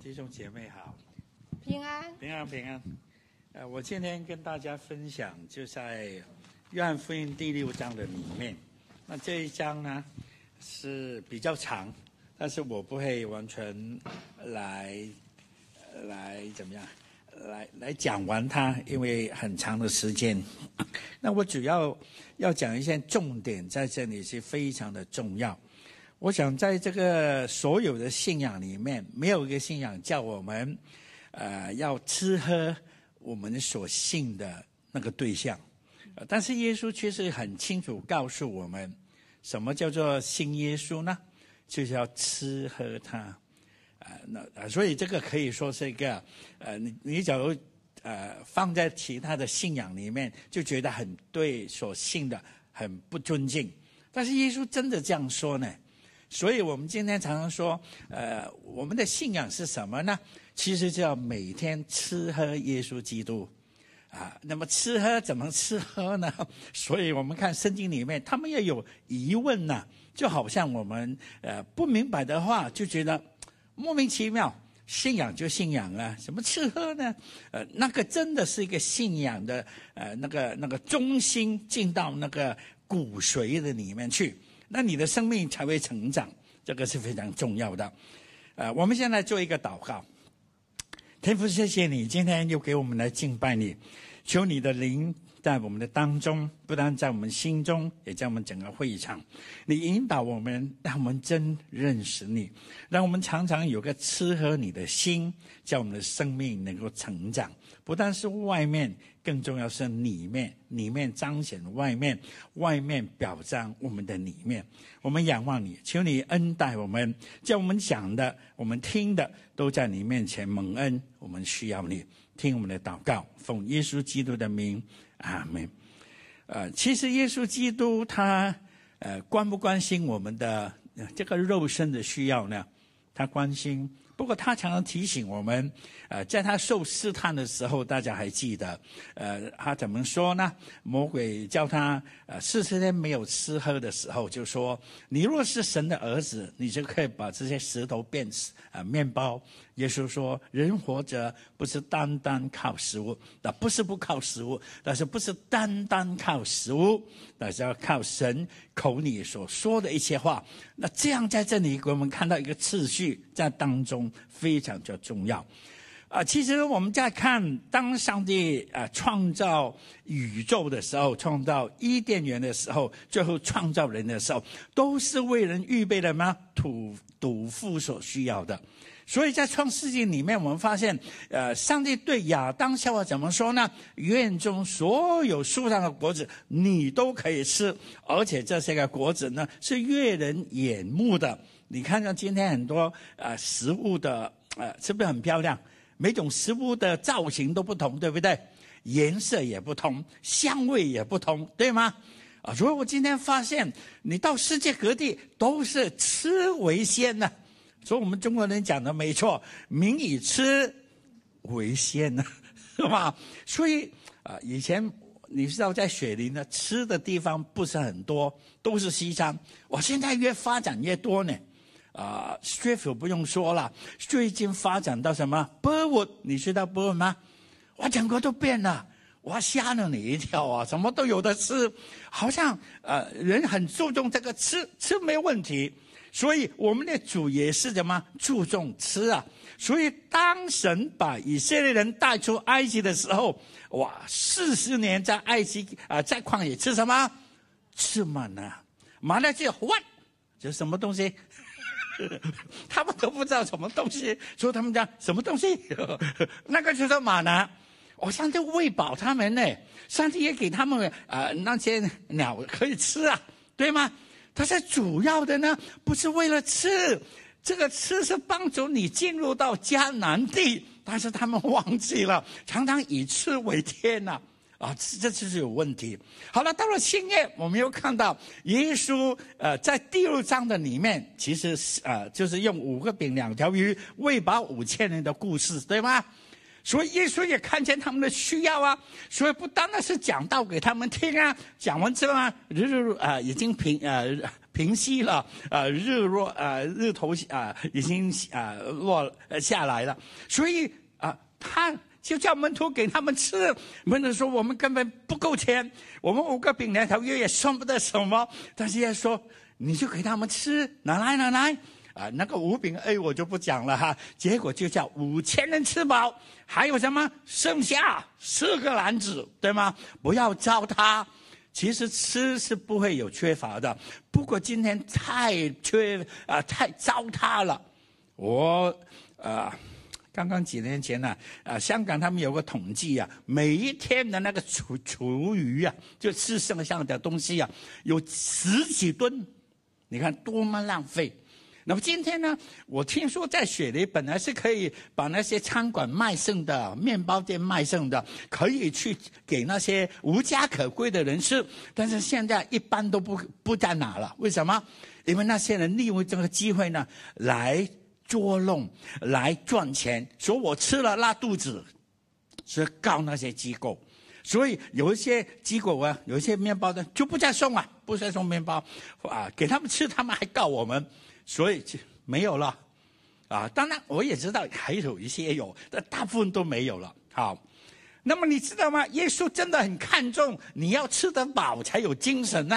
弟兄姐妹好， 平安， 平安平安。我今天跟大家分享，就在约翰福音第6章的里面。那这一章呢是比较长，但是我不会完全来怎么样来讲完它，因为很长的时间。那我主要讲一些重点，在这里是非常的重要。我想在这个所有的信仰里面，没有一个信仰叫我们要吃喝我们所信的那个对象，但是耶稣却是很清楚告诉我们，什么叫做信耶稣呢？就是要吃喝他。所以这个可以说是一个你假如放在其他的信仰里面，就觉得很对所信的很不尊敬，但是耶稣真的这样说呢？所以我们今天常常说我们的信仰是什么呢？其实就要每天吃喝耶稣基督那么吃喝怎么吃喝呢？所以我们看圣经里面，他们也有疑问呢，就好像我们不明白的话，就觉得莫名其妙，信仰就信仰啊，什么吃喝呢？那个真的是一个信仰的那个中心进到那个骨髓的里面去，那你的生命才会成长，这个是非常重要的。我们现在做一个祷告。天父，谢谢你今天又给我们来敬拜你，求你的灵在我们的当中，不但在我们心中，也在我们整个会场，你引导我们，让我们真认识你，让我们常常有个吃喝你的心，叫我们的生命能够成长，不但是外面，更重要是里面，里面彰显外面，外面表彰我们的里面。我们仰望你，求你恩待我们，叫我们讲的，我们听的，都在你面前蒙恩。我们需要你，听我们的祷告，奉耶稣基督的名，阿们。其实耶稣基督他关不关心我们的这个肉身的需要呢？他关心，不过他常常提醒我们，在他受试探的时候，大家还记得，他怎么说呢？魔鬼叫他40天没有吃喝的时候，就说：你若是神的儿子，你就可以把这些石头变面包。耶稣说：人活着不是单单靠食物，不是不靠食物，但是不是单单靠食物，但是要靠神口里所说的一些话。那这样在这里给我们看到一个次序在当中非常的重要。其实我们在看当上帝创造宇宙的时候，创造伊甸园的时候，最后创造人的时候，都是为人预备的吗？土父所需要的。所以在创世纪里面，我们发现上帝对亚当夏娃怎么说呢？园中所有树上的果子你都可以吃，而且这些个果子呢是悦人眼目的。你看到今天很多食物的是不是很漂亮？每种食物的造型都不同，对不对？颜色也不同，香味也不同，对吗？所以我今天发现，你到世界各地都是吃为先呢。所以我们中国人讲的没错，民以吃为先呢，是吧？所以以前你知道在雪梨呢，吃的地方不是很多，都是西餐。现在越发展越多呢。Strathfield 不用说了，最近发展到什么 Burwood， 你知道 Burwood 吗？整个都变了，吓了你一跳什么都有的吃，好像人很注重这个吃没问题。所以我们的主也是什么？注重吃所以当神把以色列人带出埃及的时候，40年在埃及在旷野吃什么？吃玛拿。玛拿就这是什么东西？他们都不知道什么东西，所以他们讲什么东西？那个就是玛拿。上帝喂饱他们呢，上帝也给他们那些鸟可以吃对吗？它是主要的呢，不是为了吃，这个吃是帮助你进入到迦南地，但是他们忘记了，常常以吃为天这就是有问题。好了，到了新约，我们又看到耶稣在第6章的里面，其实就是用5个饼2条鱼喂饱5000人的故事，对吗？所以耶稣也看见他们的需要所以不单单是讲道给他们听讲完之后已经平息了，日头已经落下来了，所以他就叫门徒给他们吃。门徒说我们根本不够钱，我们5个饼2条鱼也算不得什么，但是耶稣说你就给他们吃，拿来那个5饼2鱼我就不讲了哈。结果就叫5000人吃饱，还有什么剩下4个篮子，对吗？不要糟蹋，其实吃是不会有缺乏的，不过今天太糟蹋了。我刚刚几年前香港他们有个统计每一天的那个厨余就吃剩下的东西有10几吨，你看多么浪费。那么今天呢，我听说在雪梨本来是可以把那些餐馆卖剩的、面包店卖剩的，可以去给那些无家可归的人吃，但是现在一般都不再拿了。为什么？因为那些人利用这个机会呢，来捉弄，来赚钱，说我吃了拉肚子，是告那些机构。所以有一些机构有一些面包店就不再送不再送面包给他们吃，他们还告我们。所以就没有了当然我也知道还有一些有，但大部分都没有了。好，那么你知道吗？耶稣真的很看重你要吃得饱才有精神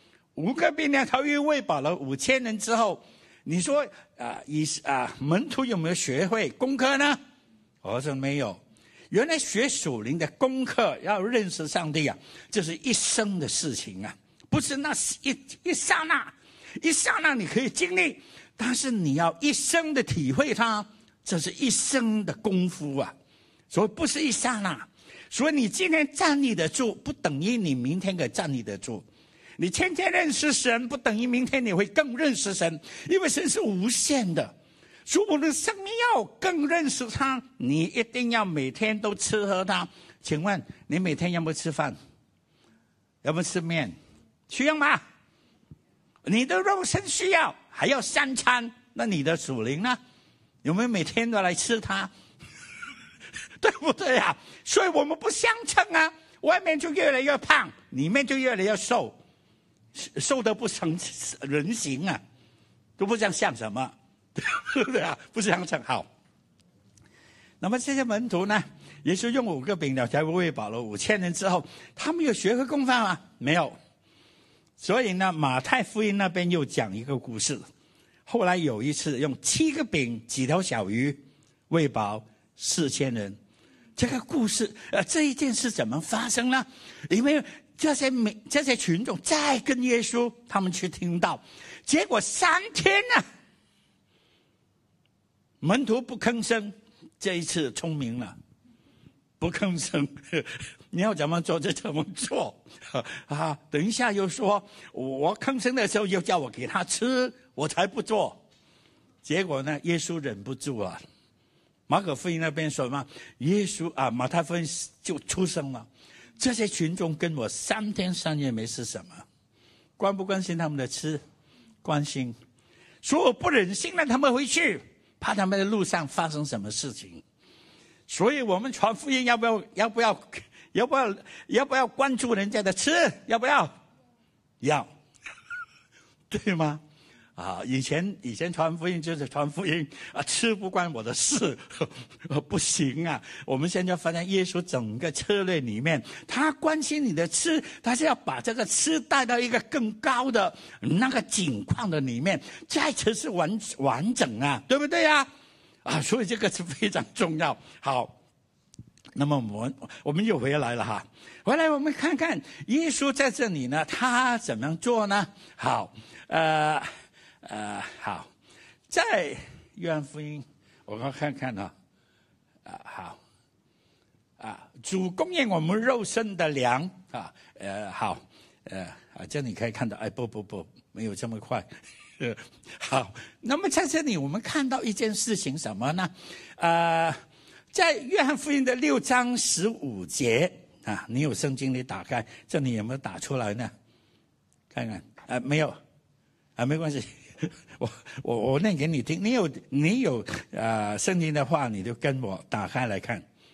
5个饼2条鱼喂饱了5000人之后，你说门徒有没有学会功课呢？我说没有。原来学属灵的功课，要认识上帝这是一生的事情不是那一刹那你可以经历，但是你要一生的体会它，这是一生的功夫所以不是一刹那。所以你今天站立得住，不等于你明天可以站立得住。你天天认识神，不等于明天你会更认识神，因为神是无限的。所以我的生命要更认识他，你一定要每天都吃喝他。请问你每天有没有吃饭？有没有吃面？需要吗？你的肉身需要，还要3餐，那你的属灵呢？有没有每天都来吃它？对不对所以我们不相称外面就越来越胖，里面就越来越瘦，瘦得不成人形都不知道像什么，对不对不相称。好，那么这些门徒呢，耶稣用5个饼2条鱼喂饱了5000人之后，他们有学会功课吗？没有。所以呢，马太福音那边又讲一个故事。后来有一次用7个饼几条小鱼喂饱4000人。这个故事这一件事怎么发生呢？因为这些群众再跟耶稣他们去听到，结果3天门徒不吭声。这一次聪明了，不吭声，你要怎么做就怎么做等一下又说我吭声的时候又叫我给他吃，我才不做。结果呢，耶稣忍不住了。马可福音那边说嘛，耶稣马太福音就出声了，这些群众跟我3天3夜没吃什么，关不关心他们的吃？关心。所以我不忍心让他们回去，怕他们在路上发生什么事情。所以我们传福音要不要关注人家的吃？要不要？要，对吗？以前传福音就是传福音吃不关我的事不行我们现在发现耶稣整个策略里面，他关心你的吃，他是要把这个吃带到一个更高的那个景况的里面，再才是完整对不对所以这个是非常重要。好，那么我们又回来了回来我们看看耶稣在这里呢，他怎么做呢？好，好，在约翰福音，我们看看好，主供应我们肉身的粮好，这你可以看到，不，没有这么快。好，那么在这里我们看到一件事情什么呢？在约翰福音的6章15节你有圣经你打开，这里有没有打出来呢？看看没有没关系。我念给你听，你有圣经的话，你就跟我打开来看。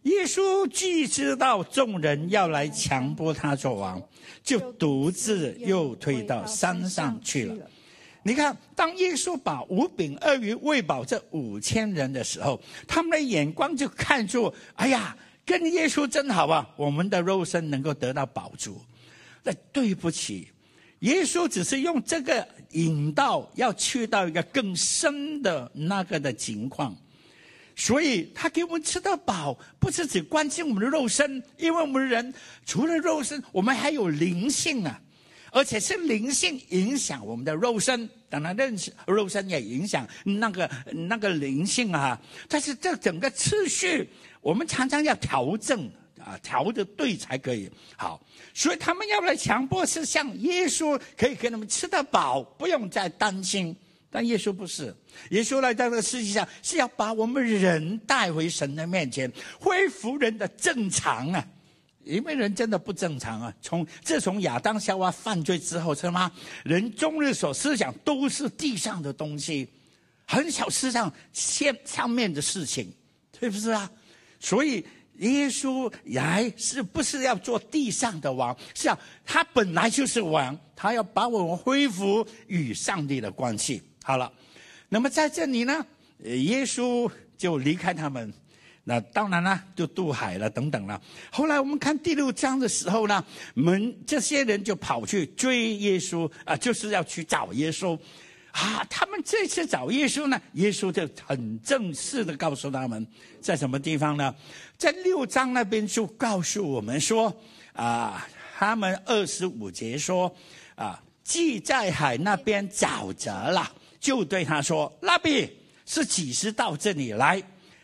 耶稣既知道众人要来强迫他做王，就独自又退到山上去了。你看，当耶稣把5饼2鱼喂饱这5000人的时候，他们的眼光就看出，哎呀，跟耶稣真好啊，我们的肉身能够得到饱足。但对不起，耶稣只是用这个引导，要去到一个更深的那个的情况。所以他给我们吃得饱，不是只关心我们的肉身，因为我们人除了肉身，我们还有灵性啊。而且是灵性影响我们的肉身，当然肉身也影响那个灵性啊。但是这整个次序，我们常常要调整啊，调得对才可以。好，所以他们要来强迫，是像耶稣可以给他们吃得饱，不用再担心。但耶稣不是，耶稣来到这个世界上是要把我们人带回神的面前，恢复人的正常啊。因为人真的不正常啊！自从亚当夏娃犯罪之后，是吗？人终日所思想都是地上的东西，很少思想上面的事情，是不是啊？所以耶稣来是不是要做地上的王？是啊，他本来就是王，他要把我们恢复与上帝的关系。好了，那么在这里呢，耶稣就离开他们。那当然了，就渡海了等等了。后来我们看第6章的时候呢，这些人就跑去追耶稣啊，就是要去找耶稣啊。他们这次找耶稣呢，耶稣就很正式的告诉他们，在什么地方呢？在6章那边就告诉我们说啊，他们25节说啊，既在海那边找着了，就对他说：“拉比，是几时到这里来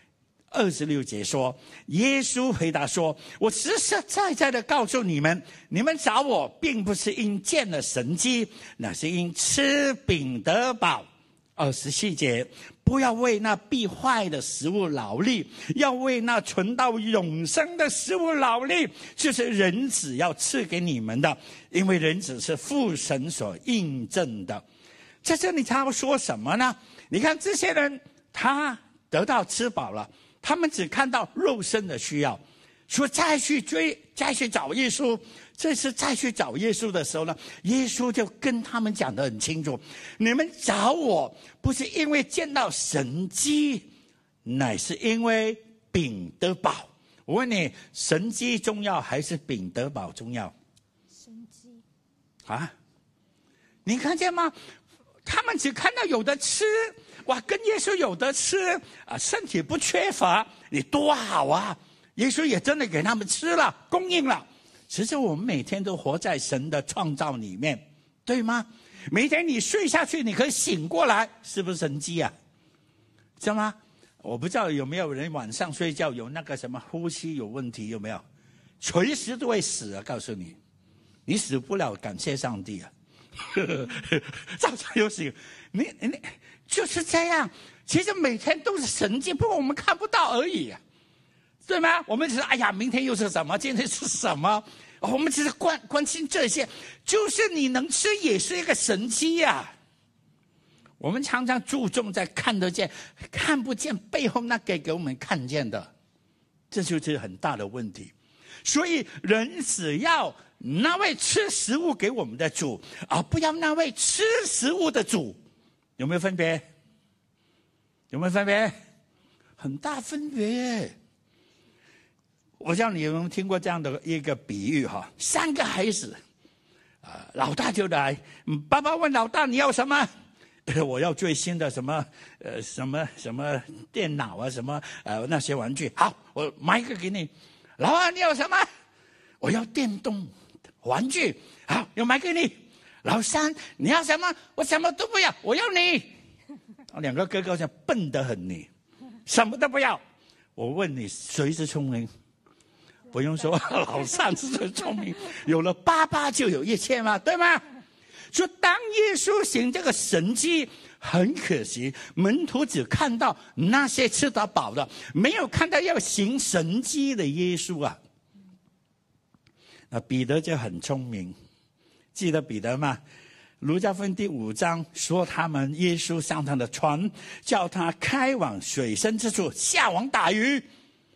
？”26节说，耶稣回答说：“我实实在在的告诉你们，你们找我，并不是因见了神迹，那是因吃饼得饱。”27节，不要为那必坏的食物劳力，要为那存到永生的食物劳力，就是人子要赐给你们的，因为人子是父神所印证的。在这里他要说什么呢？你看这些人，他得到吃饱了，他们只看到肉身的需要，说再去找耶稣。这次再去找耶稣的时候呢，耶稣就跟他们讲得很清楚，你们找我不是因为见到神迹，乃是因为饼得饱。我问你，神迹重要还是饼得饱重要？ 神迹啊，你看见吗？他们只看到有的吃，哇，跟耶稣有得吃啊，身体不缺乏，你多好啊！耶稣也真的给他们吃了，供应了。其实我们每天都活在神的创造里面，对吗？每天你睡下去，你可以醒过来，是不是神迹啊？是吗？我不知道有没有人晚上睡觉有那个什么呼吸有问题，有没有？随时都会死啊！告诉你，你死不了，感谢上帝啊！早上有醒，你就是这样。其实每天都是神迹，不过我们看不到而已，对吗？我们只是哎呀，明天又是什么？今天是什么？我们只是关心这些，就是你能吃也是一个神迹呀。我们常常注重在看得见、看不见背后那个给我们看见的，这就是很大的问题。所以人只要那位吃食物给我们的主，而不要那位吃食物的主，有没有分别？有没有分别？很大分别。我知道你有没有听过这样的一个比喻哈？3个孩子，老大就来，爸爸问老大你要什么？我要最新的什么什么电脑啊，什么那些玩具。好，我买一个给你。老二你要什么？我要电动玩具。好，我买给你。老三你要什么？我什么都不要，我要你。2个哥哥像笨得很，你什么都不要。我问你，谁是聪明？不用说，老三是最聪明。有了爸爸就有一切嘛，对吗？所以当耶稣行这个神迹，很可惜，门徒只看到那些吃得饱的，没有看到要行神迹的耶稣啊。那彼得就很聪明，记得彼得吗？路加福音第5章说，耶稣上他的船，叫他开往水深之处，下网打鱼。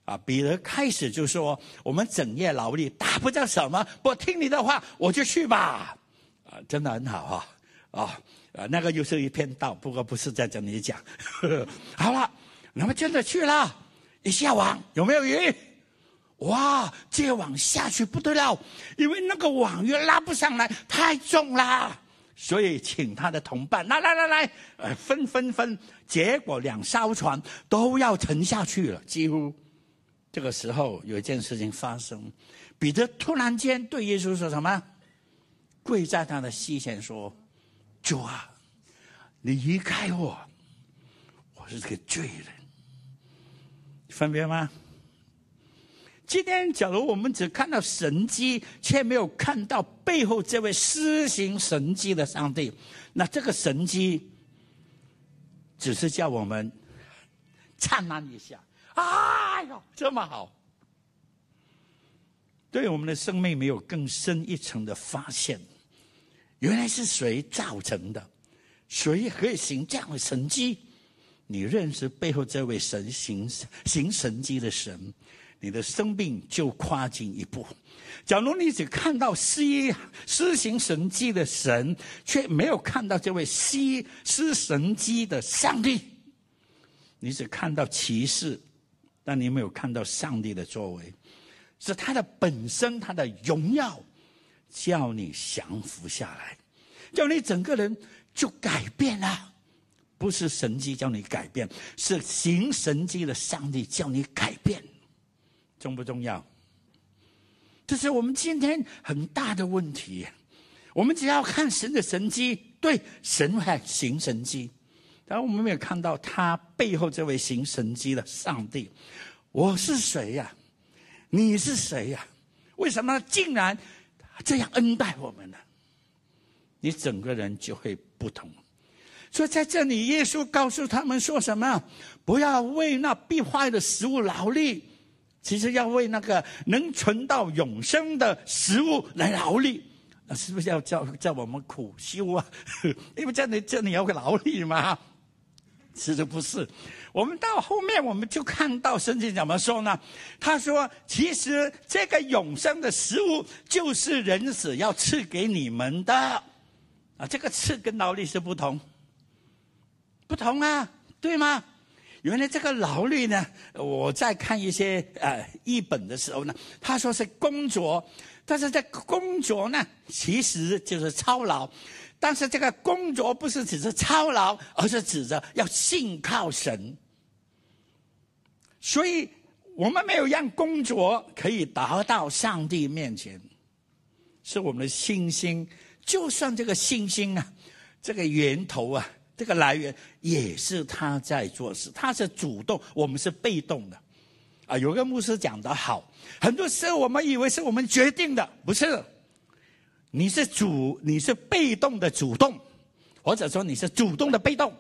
彼得开始就说，我们整夜劳力打不到什么，不听你的话我就去吧。真的很好那个又是一篇道，不过不是在这里讲。好了，那么真的去了，一下网有没有鱼？哇，这网下去不得了，因为那个网又拉不上来，太重了，所以请他的同伴来，分，结果2艘船都要沉下去了，几乎。这个时候有一件事情发生，彼得突然间对耶稣说什么？跪在他的膝前说，主啊，你离开我，我是个罪人。分别吗？今天假如我们只看到神迹，却没有看到背后这位施行神迹的上帝，那这个神迹只是叫我们灿烂一下，哎呦这么好，对我们的生命没有更深一层的发现，原来是谁造成的，谁可以行这样的神迹？你认识背后这位神行神迹的神，你的生命就跨进一步。假如你只看到施行神迹的神，却没有看到这位施神迹的上帝，你只看到奇事，但你没有看到上帝的作为，是他的本身，他的荣耀叫你降服下来，叫你整个人就改变了。不是神迹叫你改变，是行神迹的上帝叫你改变。重不重要？这是我们今天很大的问题。我们只要看神的神迹，对，神会行神迹，但我们没有看到他背后这位行神迹的上帝。我是谁呀？你是谁呀？为什么竟然这样恩待我们呢？你整个人就会不同。所以在这里耶稣告诉他们说什么？不要为那必坏的食物劳力，其实要为那个能存到永生的食物来劳力。是不是要叫我们苦修啊？因为这里要劳力嘛。其实不是，我们到后面我们就看到圣经怎么说呢？他说其实这个永生的食物就是人子要赐给你们的。这个赐跟劳力是不同啊，对吗？原来这个劳力呢，我在看一些译本的时候呢，他说是工作，但是这工作呢其实就是操劳，但是这个工作不是只是操劳，而是指着要信靠神。所以我们没有让工作可以达到上帝面前，是我们的信心。就算这个信心啊，这个源头啊，这个来源也是他在做事，他是主动，我们是被动的。有个牧师讲得好，很多时候我们以为是我们决定的，不是，你是被动的主动，或者说你是主动的被动。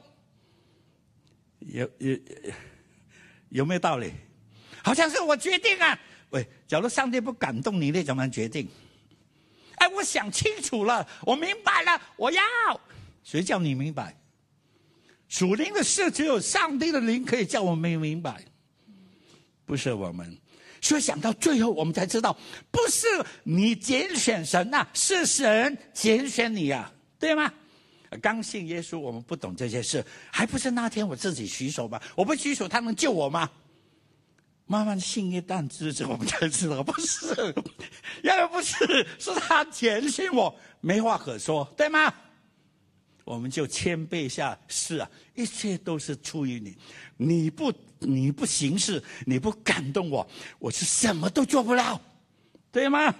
有没有道理？好像是我决定啊，喂，假如上帝不感动你，你怎么决定？我想清楚了，我明白了，我要。谁叫你明白？属灵的事只有上帝的灵可以叫我们明白，不是我们。所以想到最后我们才知道，不是你拣选神啊，是神拣选你啊，对吗？刚信耶稣我们不懂这些事，还不是那天我自己举手吗？我不举手他能救我吗？慢慢信一旦知之，我们才知道不是，原来不是，是他拣选我，没话可说，对吗？我们就谦卑下，是啊，一切都是出于你，你不行事，你不感动我，我是什么都做不了，对吗？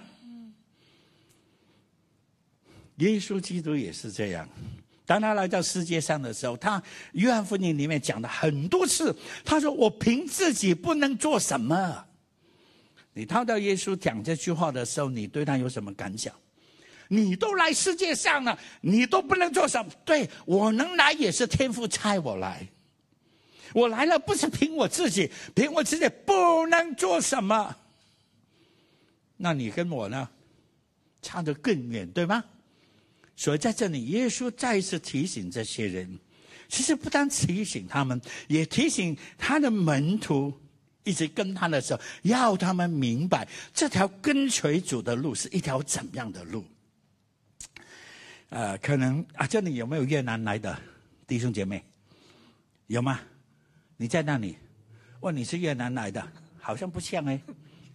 耶稣基督也是这样。当他来到世界上的时候，他约翰福音里面讲了很多次，他说我凭自己不能做什么。你听到耶稣讲这句话的时候，你对他有什么感想？你都来世界上了，你都不能做什么？对，我能来也是天父差我来，我来了不是凭我自己不能做什么。那你跟我呢，差得更远，对吗？所以在这里耶稣再一次提醒这些人，其实不单提醒他们，也提醒他的门徒一直跟他的时候，要他们明白这条跟随主的路是一条怎样的路。可能这里有没有越南来的弟兄姐妹？有吗？你在那里？问你是越南来的，好像不像哎。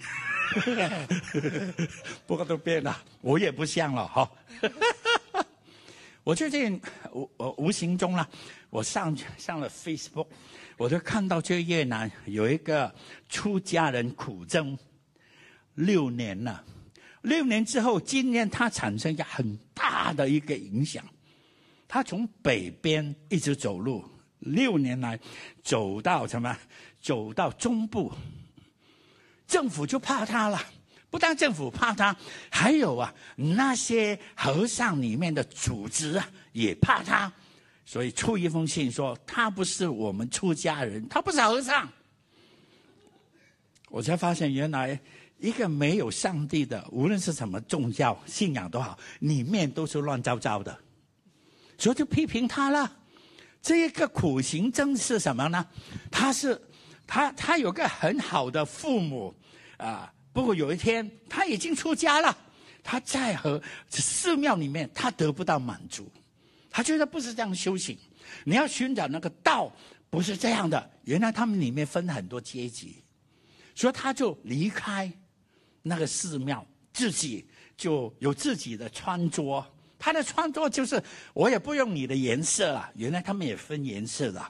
不过都变了，我也不像了哈。我最近无形中啦，我上了 Facebook， 我就看到这越南有一个出家人苦征6年了，6年之后，今年他产生一个很大的一个影响。他从北边一直走路，6年来走到什么？走到中部。政府就怕他了，不但政府怕他，还有那些和尚里面的组织也怕他，所以出一封信说他不是我们出家人，他不是和尚。我才发现原来一个没有上帝的，无论是什么宗教信仰都好，里面都是乱糟糟的，所以就批评他了。这个苦行僧是什么呢？他有个很好的父母不过有一天他已经出家了，他在寺庙里面他得不到满足，他觉得不是这样修行，你要寻找那个道不是这样的。原来他们里面分很多阶级，所以他就离开那个寺庙，自己就有自己的穿着。他的穿着就是我也不用你的颜色了，原来他们也分颜色的。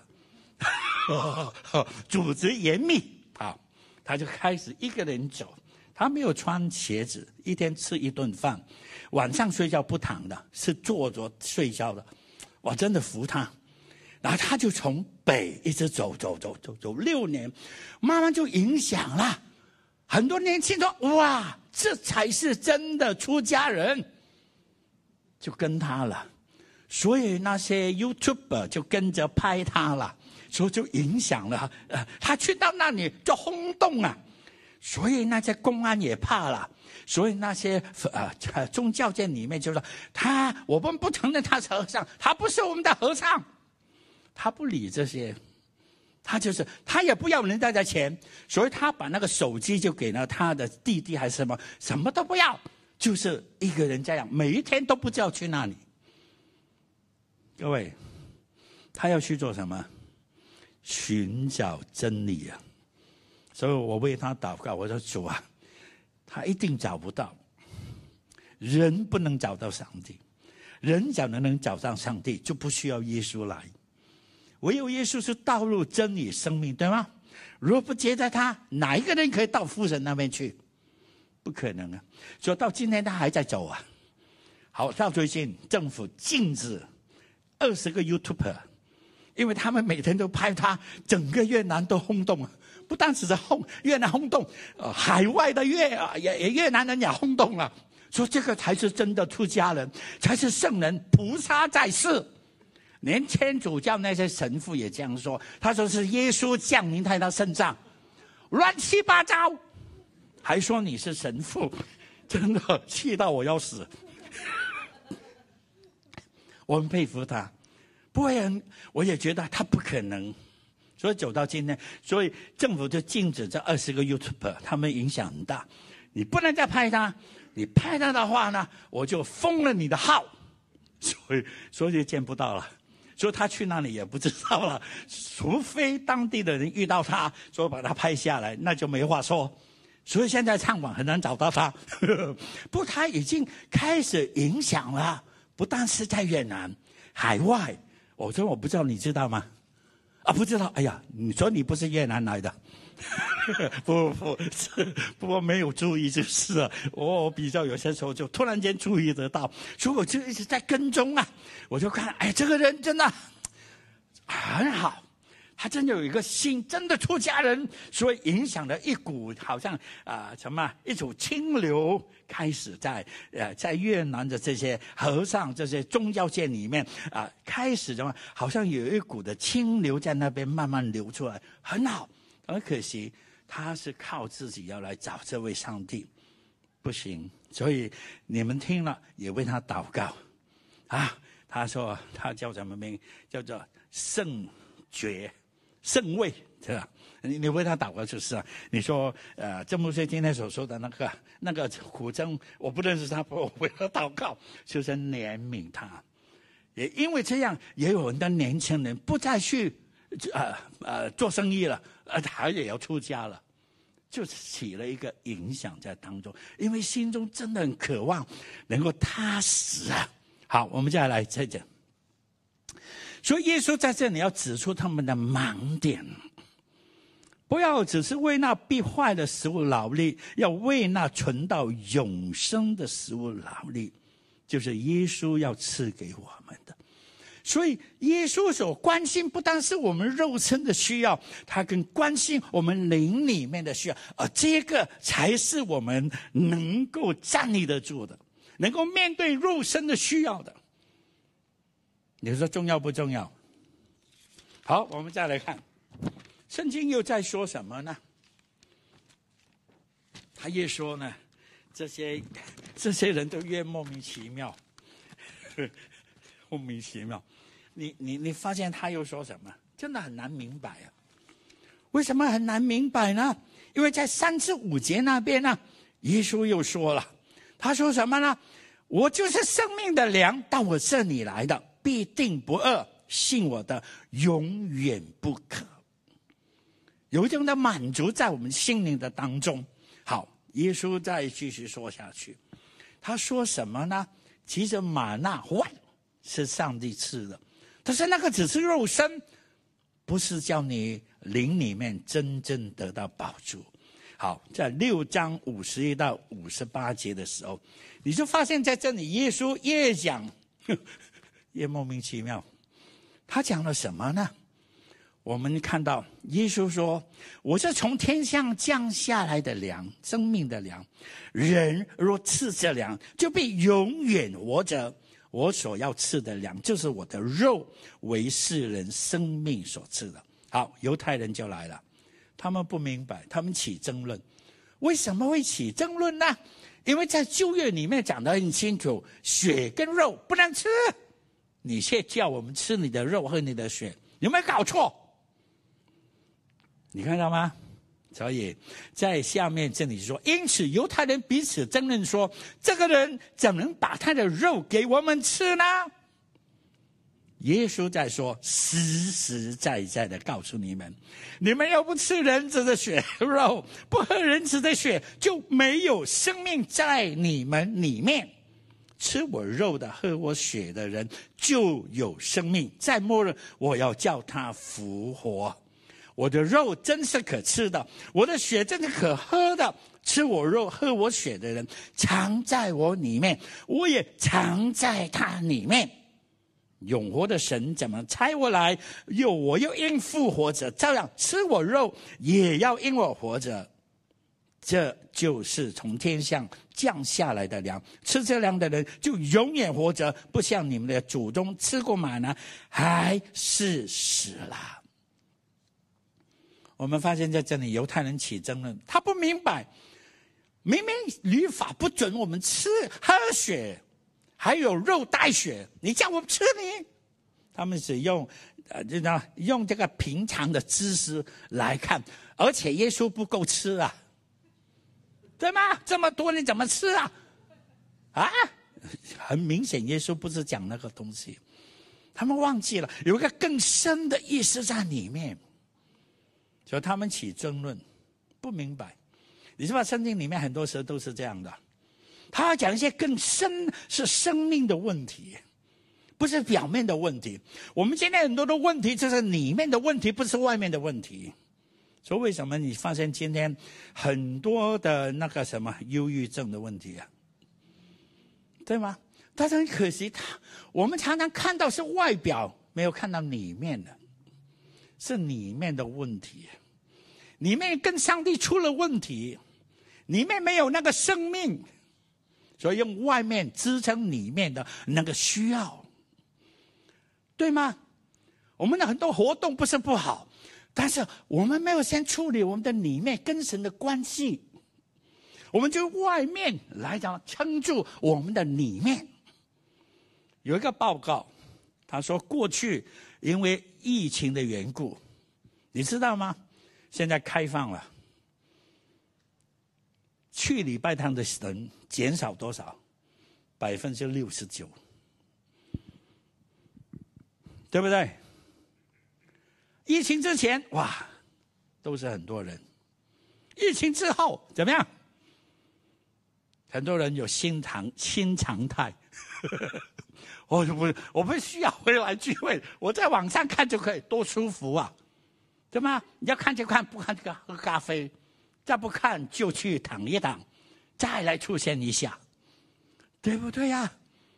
组织严密他就开始一个人走，他没有穿鞋子，一天吃1顿饭，晚上睡觉不躺的，是坐着睡觉的。我真的服他。然后他就从北一直走6年，慢慢就影响了很多年轻人。哇，这才是真的出家人，就跟他了。所以那些 YouTuber 就跟着拍他了，所以就影响了他去到那里就轰动啊，所以那些公安也怕了，所以那些宗教界里面就说我们不承认他是和尚，他不是我们的和尚，他不理这些，他也不要人家的钱，所以他把那个手机就给了他的弟弟还是什么都不要，就是一个人这样，每一天都不知道去哪里。各位，他要去做什么？寻找真理啊！所以我为他祷告，我说主啊，他一定找不到。人不能找到上帝，人假如能找到上帝，就不需要耶稣来。唯有耶稣是道路、真理、生命，对吗？如果不接待他，哪一个人可以到父神那边去？不可能啊！所以到今天他还在走啊。好，到最近政府禁止20个 YouTuber， 因为他们每天都拍他，整个越南都轰动，不但只是越南轰动，海外的越南人也轰动了，说这个才是真的出家人，才是圣人，菩萨在世。连天主教那些神父也这样说，他说是耶稣降临在他身上，乱七八糟，还说你是神父，真的气到我要死。我很佩服他，不然我也觉得他不可能。所以走到今天，所以政府就禁止这20个 YouTuber， 他们影响很大。你不能再拍他，你拍他的话呢，我就封了你的号。所以就见不到了。所以他去哪里也不知道了，除非当地的人遇到他，说把他拍下来，那就没话说。所以现在上网很难找到他。不，他已经开始影响了。不但是在越南，海外，我说我不知道，你知道吗？不知道。哎呀，你说你不是越南来的？不过没有注意就是了。我比较有些时候就突然间注意得到，所以我就一直在跟踪啊。我就看，这个人真的很好，他真的有一个心，真的出家人，所以影响了一股好像一股清流，开始在越南的这些和尚、这些宗教界里面开始好像有一股的清流在那边慢慢流出来，很好。很可惜，他是靠自己要来找这位上帝，不行。所以你们听了也为他祷告他说他叫什么名？叫做圣觉、圣位， 对吧？你为他祷告就是啊。你说郑牧师今天所说的那个苦症，我不认识他，我为他祷告，就是怜悯他。也因为这样，也有很多年轻人不再去做生意了，他也要出家了，就起了一个影响在当中。因为心中真的很渴望能够踏实啊。好，我们再来再讲。所以耶稣在这里要指出他们的盲点，不要只是为那必坏的食物劳力，要为那存到永生的食物劳力，就是耶稣要赐给我们的。所以耶稣所关心不单是我们肉身的需要，他更关心我们灵里面的需要，而这个才是我们能够站立得住的，能够面对肉身的需要的。你说重要不重要？好，我们再来看圣经又在说什么呢？他越说呢，这些人都越莫名其妙，莫名其妙。你发现他又说什么？真的很难明白啊！为什么很难明白呢？因为在3至5节那边呢，耶稣又说了，他说什么呢？我就是生命的粮，到我这里来的必定不饿，信我的永远不渴。有一种的满足在我们心灵的当中。好，耶稣再继续说下去，他说什么呢？其实玛纳是上帝赐的，但是那个只是肉身，不是叫你灵里面真正得到饱足。好，在6章51到58节的时候，你就发现在这里耶稣越讲越莫名其妙。他讲了什么呢？我们看到耶稣说，我是从天上降下来的粮，生命的粮，人若吃这粮，就必永远活着。我所要吃的粮，就是我的肉，为世人生命所吃的。好，犹太人就来了，他们不明白，他们起争论。为什么会起争论呢？因为在旧约里面讲得很清楚，血跟肉不能吃，你却叫我们吃你的肉和你的血，有没有搞错？你看到吗？所以在下面这里说，因此犹太人彼此争论说，这个人怎能把他的肉给我们吃呢？耶稣在说，实实在在的告诉你们，你们要不吃人子的血肉，不喝人子的血，就没有生命在你们里面。吃我肉的，喝我血的人就有生命，在末日我要叫他复活。我的肉真是可吃的，我的血真是可喝的。吃我肉喝我血的人藏在我里面，我也藏在他里面。永活的神怎么差我来，我又因复活着，照样吃我肉也要因我活着。这就是从天上降下来的粮，吃这粮的人就永远活着，不像你们的祖宗吃过玛拿还是死了。我们发现在这里犹太人起争论，他不明白，明明律法不准我们吃喝血，还有肉带血，你叫我们吃你？他们只用这个平常的知识来看，而且耶稣不够吃啊，对吗？这么多人怎么吃啊？很明显耶稣不是讲那个东西，他们忘记了有一个更深的意思在里面，所以他们起争论，不明白。你知道圣经里面很多时候都是这样的，他要讲一些更深是生命的问题，不是表面的问题。我们现在很多的问题就是里面的问题，不是外面的问题。所以为什么你发现今天很多的那个什么忧郁症的问题啊，对吗？但是很可惜，我们常常看到是外表，没有看到里面的，是里面的问题，里面跟上帝出了问题，里面没有那个生命，所以用外面支撑里面的那个需要，对吗？我们的很多活动不是不好，但是我们没有先处理我们的里面跟神的关系，我们就外面来讲撑住我们的里面。有一个报告，他说过去因为疫情的缘故，你知道吗？ 现在开放了，去礼拜堂的人减少多少？69%，对不对？疫情之前，哇，都是很多人；疫情之后怎么样？很多人有新常态。我不需要回来聚会，我在网上看就可以，多舒服啊！对吗？你要看就看，不看就喝咖啡，再不看就去躺一躺，再来出现一下，对不对呀？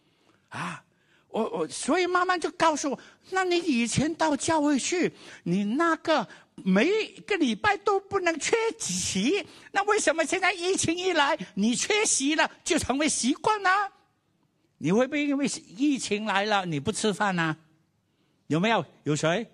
所以慢慢就告诉我，那你以前到教会去，你那个每一个礼拜都不能缺席，那为什么现在疫情一来，你缺席了就成为习惯呢？你会不会因为疫情来了你不吃饭呢？有没有？有谁？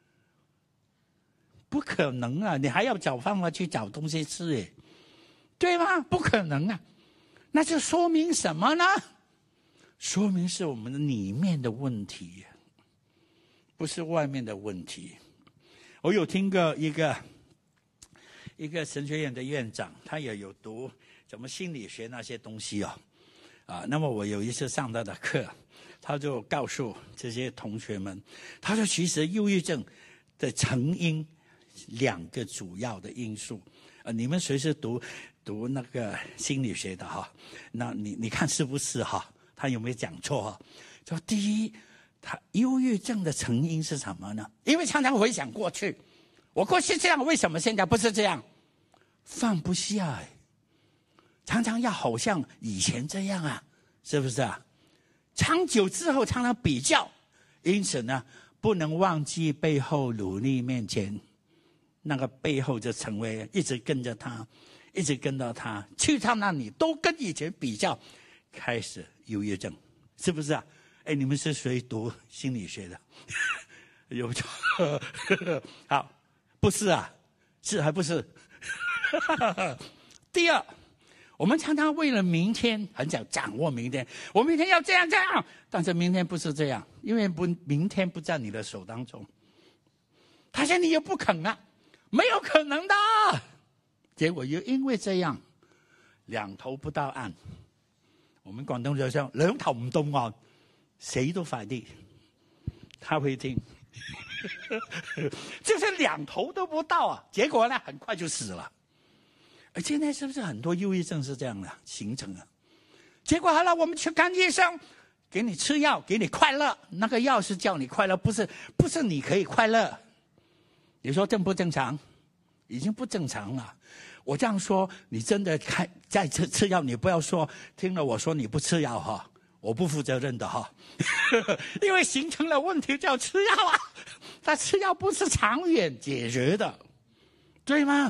不可能啊！你还要找办法去找东西吃耶，对吗？不可能啊！那就说明什么呢？说明是我们的里面的问题，不是外面的问题。我有听过一个神学院的院长，他也有读什么心理学那些东西哦。那么我有一次上他的课，他就告诉这些同学们，他说其实忧郁症的成因2个主要的因素。你们谁是读那个心理学的哈？那你看是不是哈？他有没有讲错哈？说第一，他忧郁症的成因是什么呢？因为常常回想过去，我过去这样，为什么现在不是这样？放不下常常要好像以前这样啊，是不是啊？长久之后常常比较，因此呢，不能忘记背后努力面前，那个背后就成为一直跟着他，一直跟到他，去他那里都跟以前比较，开始忧郁症，是不是啊？你们是谁读心理学的？有好，不是啊，是还不是？第二，我们常常为了明天很想掌握明天，我明天要这样，但是明天不是这样，因为明天不在你的手当中。他说你又不肯啊，没有可能的。结果又因为这样，两头不到岸。我们广东就說兩頭唔到岸，誰都快啲。他會聽，就是兩頭都不到啊，結果呢很快就死了。現在是不是很多憂鬱症是這樣的形成啊？結果好了，我們去看醫生，給你吃藥，給你快樂，那個藥是叫你快樂，不是你可以快樂。你說正不正常？已經不正常了。我這樣說，你真的在吃藥，你不要說聽了我說你不吃藥哈，我不負責任的哈，因為形成了問題叫吃藥啊，但吃藥不是長遠解決的，對嗎？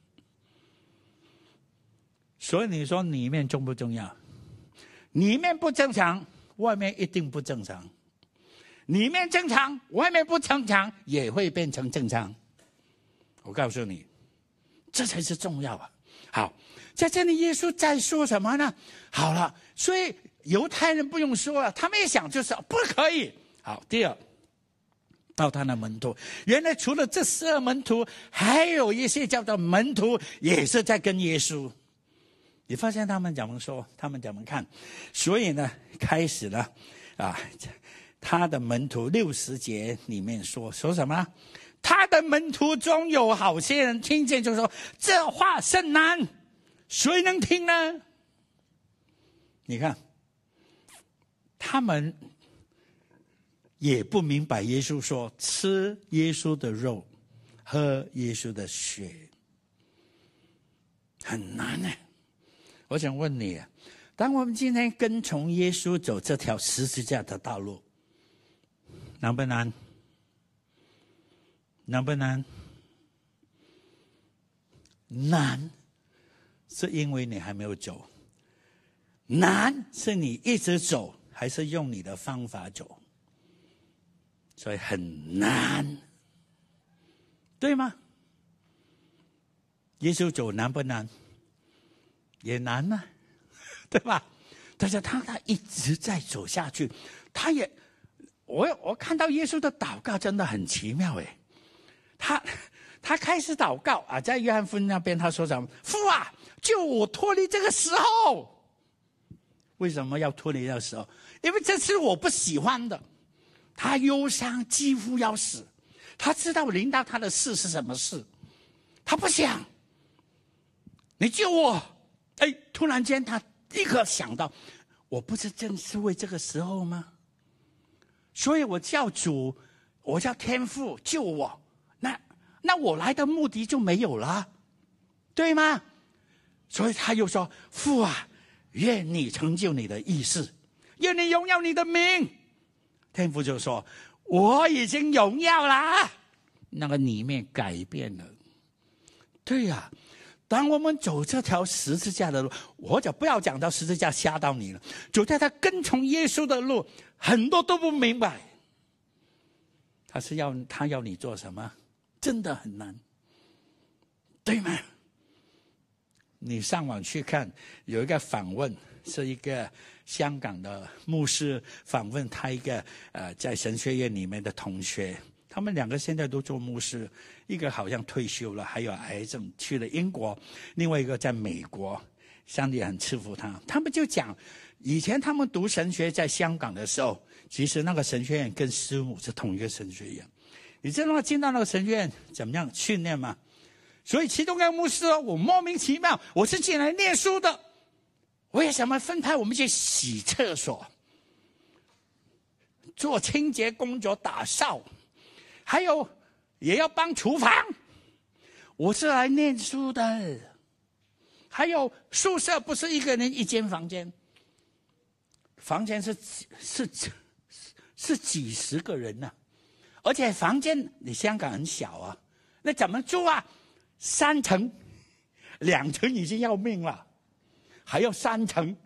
所以你說裡面重不重要？裡面不正常，外面一定不正常；裡面正常，外面不正常，也會變成正常。我告訴你，這才是重要啊！好，在這裡耶穌在說什麼呢？好了，所以猶太人不用說了，他們一想就是不可以。好，第二，到他的門徒，原來除了這12門徒，還有一些叫做門徒也是在跟耶穌。你發現他們怎麼說？他們怎麼看？所以呢，開始了他的門徒60節裡面說什麼？他的門徒中有好些人聽見就說，這話甚難，誰能聽呢？你看，他們也不明白耶穌說吃耶穌的肉，喝耶穌的血，很難呢。我想問你，當我們今天跟從耶穌走這條十字架的道路，難不難？難不難？難，是因為你還沒有走。難是你一直走，還是用你的方法走？所以很難，對嗎？耶穌走難不難？也難啊，對吧？但是他一直在走下去，他也，我看到耶穌的禱告真的很奇妙誒。他他开始祷告啊，在约翰福音那边他说什么？父啊，救我脱离这个时候。为什么要脱离这个时候？因为这是我不喜欢的。他忧伤，几乎要死。他知道临到他的事是什么事，他不想。你救我！哎，突然间他立刻想到，我不是正是为这个时候吗？所以我叫主，我叫天父救我。那我来的目的就没有了，对吗？所以他又说：父啊，愿你成就你的意思，愿你荣耀你的名。天父就说：我已经荣耀了。那个里面改变了。对呀，当我们走这条十字架的路，或者不要讲到十字架吓到你了，走在他跟从耶稣的路，很多都不明白。他要你做什么？真的很难，对吗？你上网去看，有一个访问，是一个香港的牧师访问他一个在神学院里面的同学，他们两个现在都做牧师，一个好像退休了，还有癌症去了英国，另外一个在美国，上帝很赐福他。他们就讲，以前他们读神学在香港的时候，其实那个神学院跟师母是同一个神学院。你知道进到那个神学院怎么样训练吗？所以其中一个牧师说，我莫名其妙，我是进来念书的，为什么分派我们去洗厕所、做清洁工作、打扫，还有也要帮厨房？我是来念书的。还有宿舍不是一个人一间房间，房间是几十个人呢、而且房间你香港很小啊，那怎么住啊？3层，2层已经要命了，还有3层。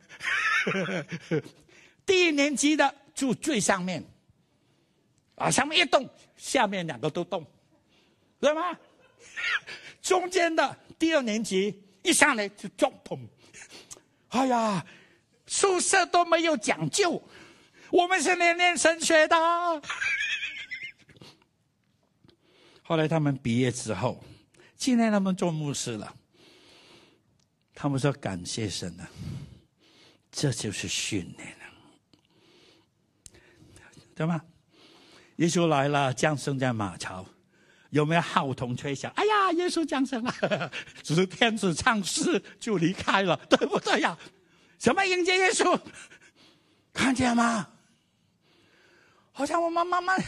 第1年级的住最上面，上面一动，下面2个都动，对吗？中间的第2年级一上来就撞砰，哎呀，宿舍都没有讲究，我们是念神学的。后来他们毕业之后，今天他们做牧师了。他们说感谢神啊，这就是训练了，对吗？耶稣来了，降生在马槽，有没有号筒吹响？哎呀，耶稣降生了，只是天使唱诗就离开了，对不对呀？什么迎接耶稣？看见吗？好像我们慢慢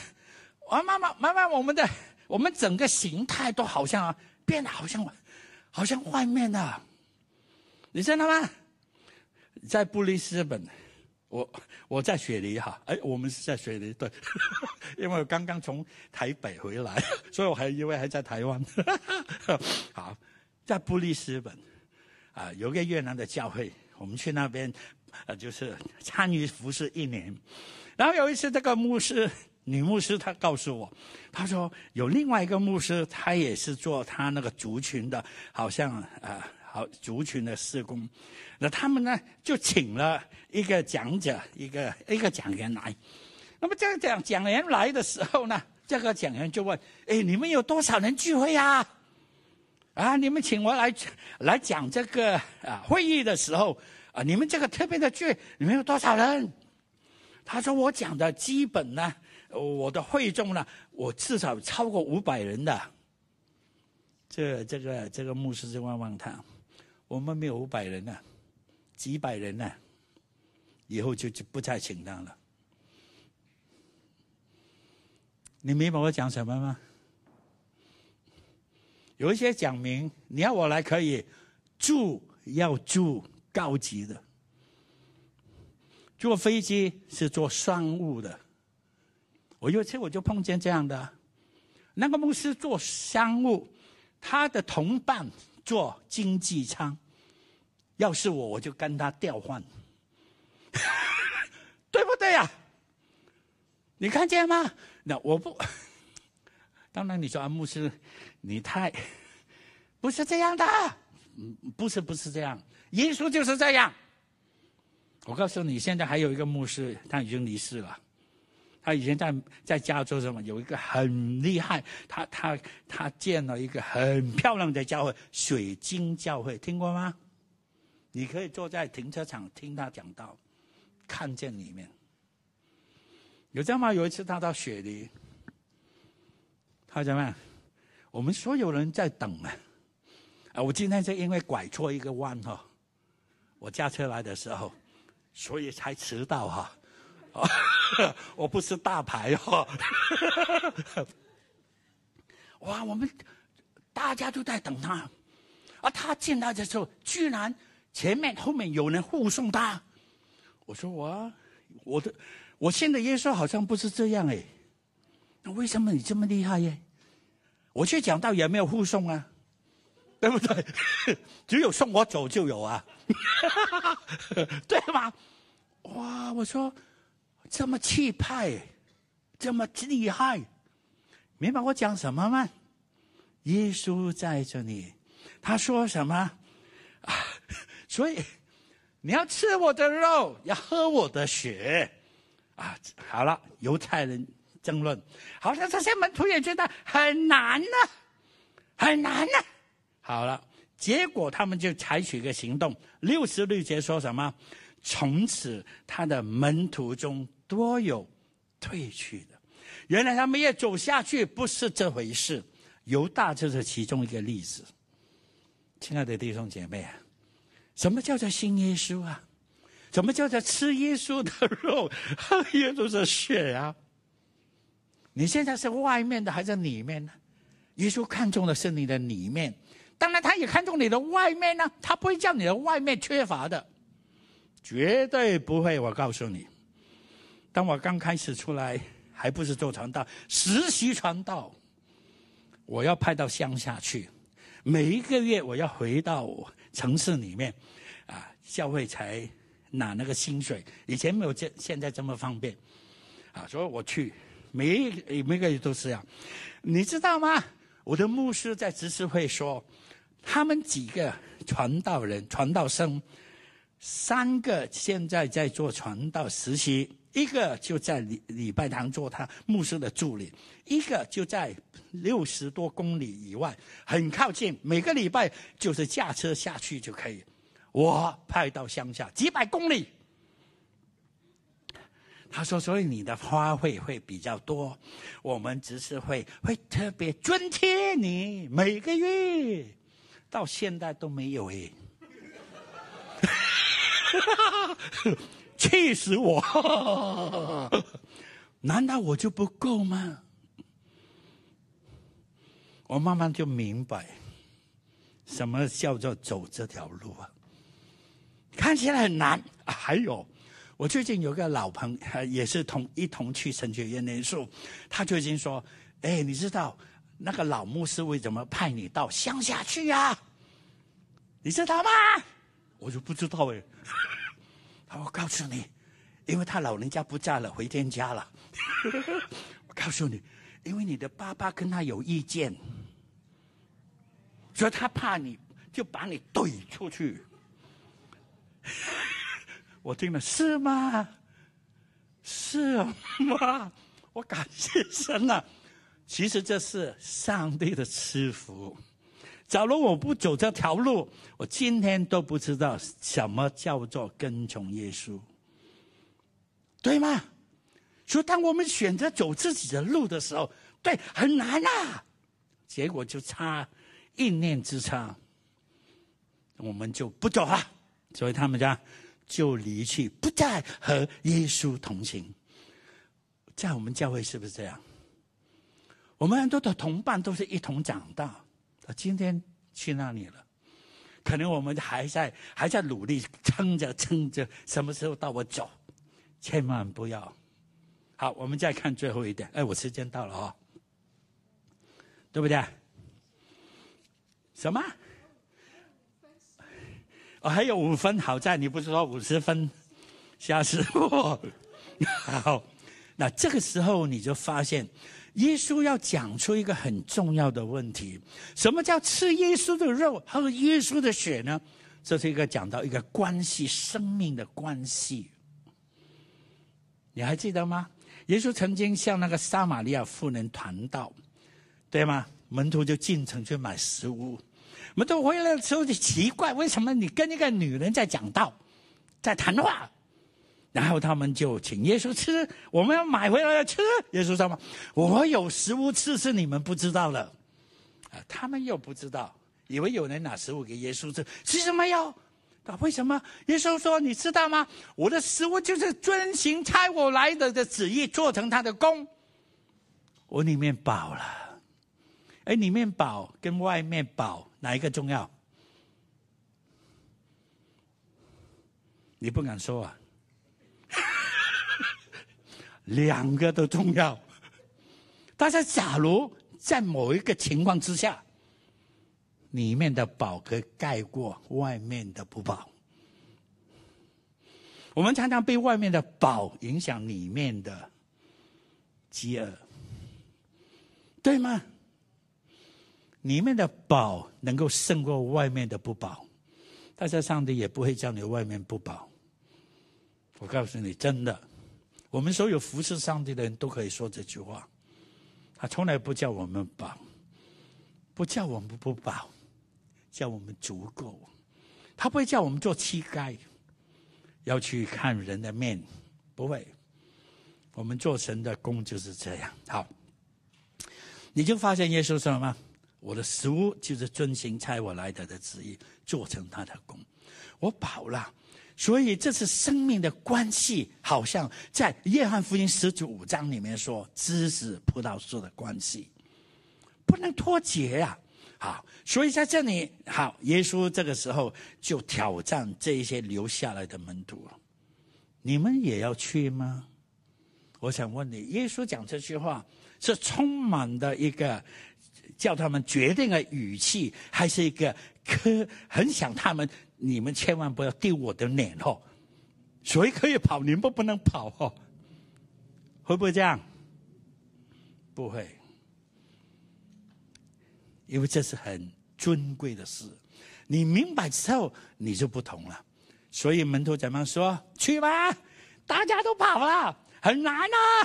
我们整个形态都好像变得好像外面的，你知道吗？在布里斯本，我在雪梨哈，我们是在雪梨，对，因为我刚刚从台北回来，所以我还以为还在台湾。好，在布里斯本有个越南的教会，我们去那边就是参与服侍1年，然后有一次这个女牧师她告诉我，她说有另外一个牧师，他也是做他那个族群的，好像族群的事工。那他们呢就请了一个讲者，一个讲员来。那么这个讲员来的时候呢，这个讲员就问：你们有多少人聚会啊？你们请我来讲这个会议的时候你们这个特别的聚会，你们有多少人？他说我讲的基本呢，我的会众呢，我至少超过500人的。这个牧师就问他，我们没有500人呢，几百人呢，以后就不再请他了。你明白我讲什么吗？有一些讲明，你要我来可以，要住高级的，坐飞机是坐商务的。我有一次我就碰见这样的，那个牧师做商务，他的同伴做经济舱，要是我就跟他调换，对不对呀？你看见吗？那我不，当然你说牧师，你不是这样的，不是这样，耶稣就是这样。我告诉你，现在还有一个牧师，他已经离世了， 他以前在加州什么有一个很厉害，他建了一个很漂亮的教会，水晶教会，听过吗？你可以坐在停车场听他讲道，看见里面。有这样吗？有一次他到雪梨，他怎么样？我们所有人在等我今天是因为拐错一个弯我驾车来的时候，所以才迟到我不是大牌哇，我们大家都在等他，他进来的时候，居然前面后面有人护送他。我说我信的耶稣好像不是这样那为什么你这么厉害我去讲道也没有护送对不对？只有送我走就有对吗？哇，我说这么气派，这么厉害，明白我讲什么吗？耶稣在这里，他说什么所以你要吃我的肉，要喝我的血好了，犹太人争论，好像这些门徒也觉得很难很难好了，结果他们就采取一个行动。66节说什么？从此他的门徒中多有退去的。原来他们也走下去，不是这回事。犹大就是其中一个例子。亲爱的弟兄姐妹什么叫做信耶稣什么叫做吃耶稣的肉，喝耶稣的血你现在是外面的还是里面呢？耶稣看重的是你的里面，当然他也看重你的外面他不会叫你的外面缺乏的，绝对不会。我告诉你，当我刚开始出来还不是做传道，实习传道，我要派到乡下去，每一个月我要回到城市里面教会才拿那个薪水，以前没有现在这么方便所以我去每个月都是这样。你知道吗？我的牧师在执事会说，他们几个传道人传道生，3个现在在做传道实习，一个就在礼拜堂做他牧师的助理，一个就在60多公里以外，很靠近，每个礼拜就是驾车下去就可以。我派到乡下几百公里。他说，所以你的花费会比较多，我们执事会特别津贴你，每个月到现在都没有气死我难道我就不够吗？我慢慢就明白什么叫做走这条路看起来很难还有我最近有个老朋友也是一同去神学院念书，他最近说你知道那个老牧师为什么派你到乡下去你知道吗？我就不知道我告诉你，因为他老人家不在了，回天家了我告诉你，因为你的爸爸跟他有意见，所以他怕你就把你怼出去我听了，是吗？是吗？我感谢神其实这是上帝的赐福。假如我不走这条路，我今天都不知道什么叫做跟从耶稣，对吗？所以当我们选择走自己的路的时候，对，很难结果就差一念之差，我们就不走了。所以他们家就离去，不再和耶稣同行。在我们教会是不是这样？我们很多的同伴都是一同长大，今天去哪里了？可能我们还在努力撑着，什么时候到我走？千万不要。好，我们再看最后一点。我时间到了对不对？什么？还有5分，好在你不是说50分，吓死我。好，那这个时候你就发现，耶稣要讲出一个很重要的问题：什么叫吃耶稣的肉，喝耶稣的血呢？这是一个讲到一个关系，生命的关系。你还记得吗？ 耶稣曾经向那个撒玛利亚妇人传道，对吗？门徒就进城去买食物，门徒回来的时候就奇怪，为什么你跟一个女人在讲道，在谈话？然后他们就请耶稣吃，我们要买回来吃。耶稣说嘛，我有食物吃是你们不知道的。他们又不知道，以为有人拿食物给耶稣吃，其实没有。为什么？耶稣说，你知道吗？我的食物就是遵行差我来的旨意，做成他的工。我里面饱了。里面饱跟外面饱哪一个重要？你不敢说啊？两个都重要。但是假如在某一个情况之下，里面的饱可以盖过外面的不饱。我们常常被外面的饱影响里面的饥饿，对吗？里面的饱能够胜过外面的不饱，但是上帝也不会叫你外面不饱。我告诉你，真的，我们所有服侍上帝的人都可以说这句话。他从来不叫我们饱，不叫我们不饱，叫我们足够。他不会叫我们做乞丐，要去看人的面，不会。我们做神的工就是这样。好，你就发现耶稣说什么？我的食物就是遵行差我来的旨意，做成他的工。我饱了。所以这是生命的关系，好像在约翰福音15章里面说，枝子葡萄树的关系不能脱节啊。好，所以在这里，好，耶稣这个时候就挑战这一些留下来的门徒，你们也要去吗？我想问你，耶稣讲这句话是充满的一个叫他们决定的语气，还是一个很想他们，你们千万不要丢我的脸哦，谁可以跑，你们不能跑哦，会不会这样？不会，因为这是很尊贵的事，你明白之后你就不同了。所以门徒怎么说？去吧，大家都跑了，很难啊，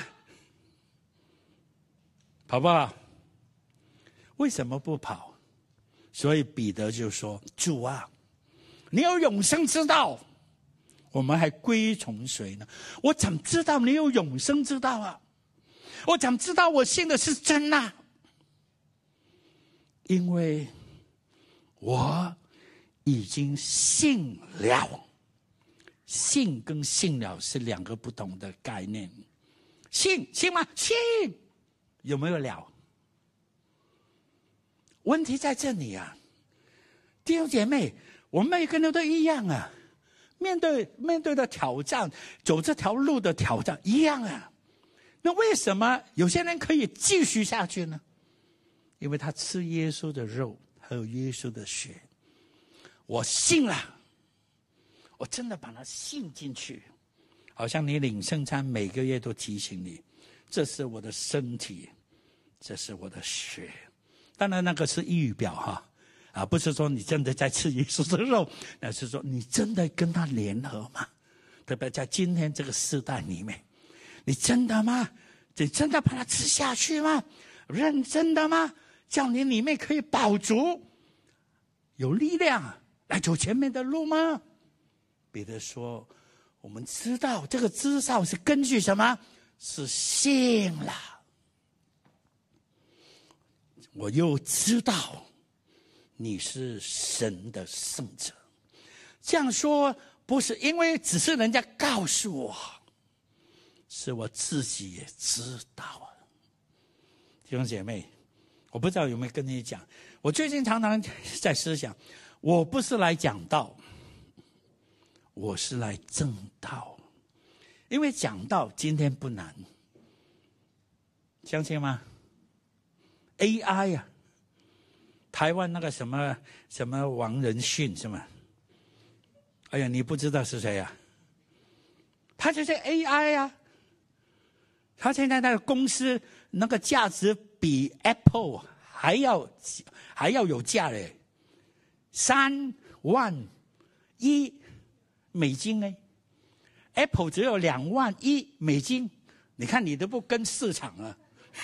跑不好？为什么不跑？所以彼得就说，主啊，你有永生之道，我们还归从谁呢？我怎么知道你有永生之道啊？我怎么知道我信的是真啊？因为我已经信了。信跟信了是两个不同的概念。信吗？信，有没有了？问题在这里啊，弟兄姐妹，我们每个人都一样啊，面对的挑战，走这条路的挑战一样啊。那为什么有些人可以继续下去呢？因为他吃耶稣的肉，还有耶稣的血。我信了，我真的把它信进去，好像你领圣餐每个月都提醒你，这是我的身体，这是我的血。当然那个是预表哈，不是说你真的在吃耶稣的肉，那是说你真的跟他联合吗？特别在今天这个时代里面，你真的吗？你真的把它吃下去吗？认真的吗？叫你里面可以饱足，有力量来走前面的路吗？彼得说，我们知道这个知道是根据什么？是信了。我又知道你是神的圣者。这样说不是因为只是人家告诉我，是我自己也知道啊。弟兄姐妹，我不知道有没有跟你讲，我最近常常在思想，我不是来讲道，我是来证道。因为讲道今天不难，相信吗？AI 啊，台湾那个什么王仁勋是吗？哎呀，你不知道是谁啊？他就是 AI 啊，他现在那个公司那个价值比 Apple 还要有价嘞，3万1美金呢。Apple 只有2万1美金， 你看你都不跟市场啊。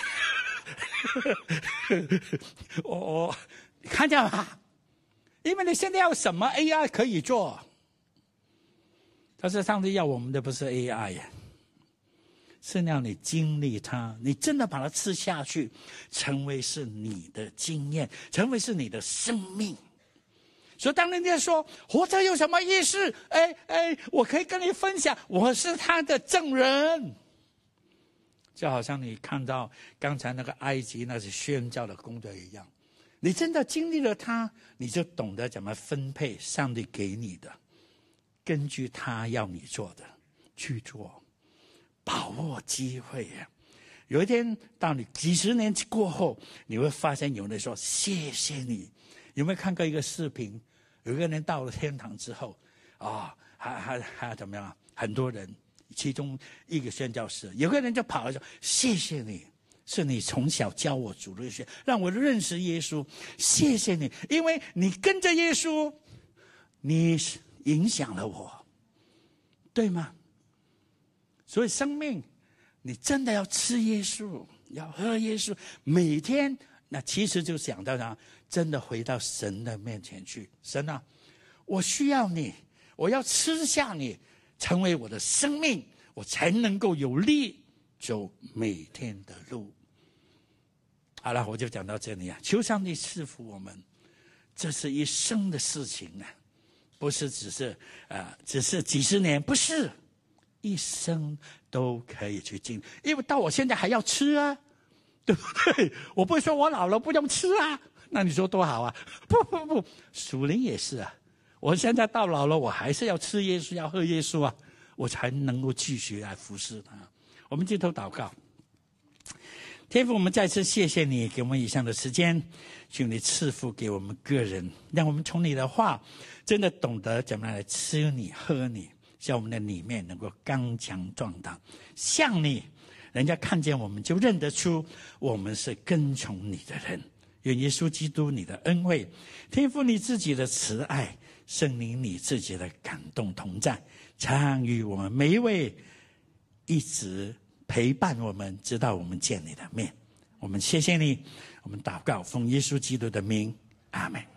我看见吗？因为你现在要什么 AI 可以做，但是上帝要我们的不是 AI 呀，是让你经历它，你真的把它吃下去，成为是你的经验，成为是你的生命。所以当人家说活着有什么意思，我可以跟你分享，我是他的证人。就好像你看到刚才那个埃及那是宣教的工作一样，你真的经历了它，你就懂得怎么分配上帝给你的，根据他要你做的去做，把握机会。有一天到你几十年过后，你会发现有人说谢谢你。有没有看过一个视频，有一个人到了天堂之后还怎么样，很多人，其中一个宣教士，有个人就跑来说谢谢你，是你从小教我主日学，让我认识耶稣，谢谢你，因为你跟着耶稣，你影响了我，对吗？所以生命你真的要吃耶稣，要喝耶稣，每天那其实就想到他真的回到神的面前去，神啊，我需要你，我要吃下你，成为我的生命，我才能够有力走每天的路。好了，我就讲到这里啊！求上帝赐福我们，这是一生的事情啊，不是只是几十年，不是，一生都可以去经历。因为到我现在还要吃啊，对不对？我不会说我老了不用吃啊，那你说多好啊？不，属灵也是啊。我现在到老了，我还是要吃耶稣，要喝耶稣啊，我才能够继续来服侍他。我们低头祷告。天父，我们再次谢谢你给我们以上的时间，求你赐福给我们个人，让我们从你的话真的懂得怎么样来吃你喝你，像我们的里面能够刚强壮大，像你，人家看见我们就认得出我们是跟从你的人。愿耶稣基督你的恩惠，天父你自己的慈爱，圣灵你自己的感动同在，常与我们每一位一直陪伴我们，直到我们见你的面。我们谢谢你，我们祷告奉耶稣基督的名，阿们。